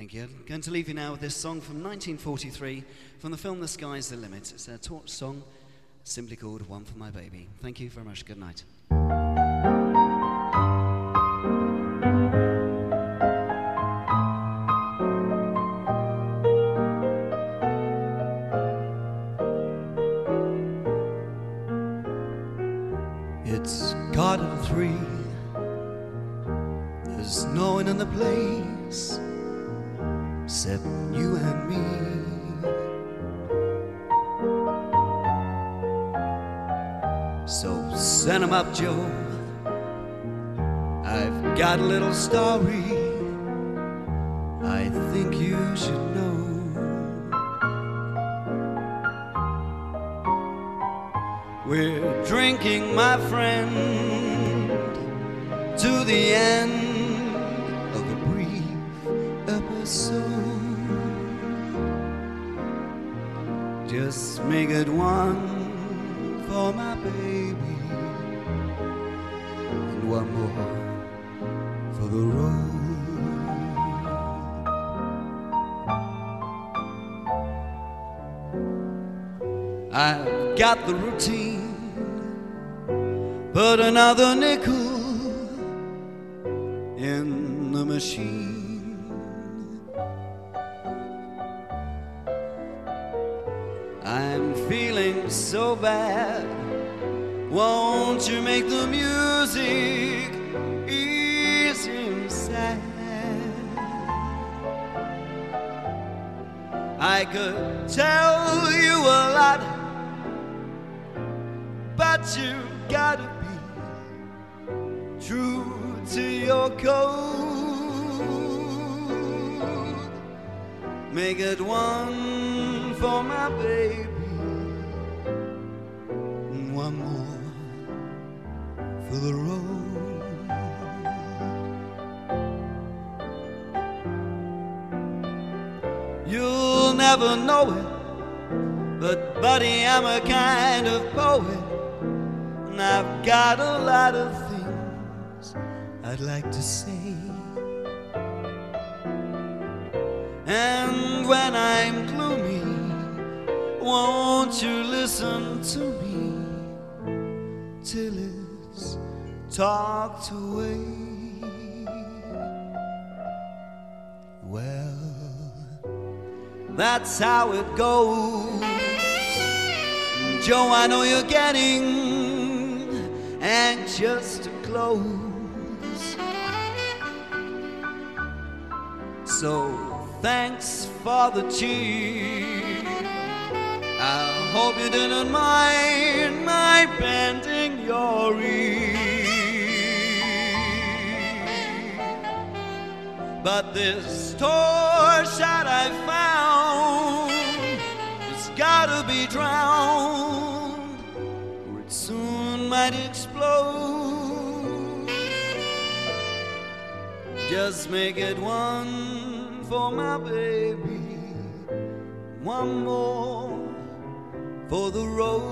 Thank you. I'm going to leave you now with this song from 1943 from the film The Sky's the Limit. It's a Torch song simply called One for My Baby. Thank you very much. Good night. It's quarter to 3. There's no one in the place except you and me. So send 'em up, Joe. I've got a little story I think you should know. We're drinking, my friend, to the end of a brief episode. Just make it one for my baby and one more for the road. I've got the routine, put another nickel in the machine. I'm feeling so bad, won't you make the music easy and sad? I could tell you a lot, but you gotta be true to your code. Make it one for my baby and one more for the road. You'll never know it, but buddy, I'm a kind of poet, and I've got a lot of things I'd like to say. And when I'm gloomy, won't you listen to me till it's talked away? Well, that's how it goes. Joe, I know you're getting anxious to close, so thanks for the cheer. I hope you didn't mind my bending your ear. But this torch that I found, it's gotta be drowned, or it soon might explode. Just make it one for my baby, one more for the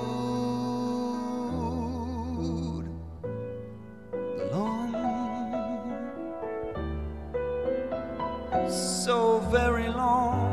road. The long, so very long.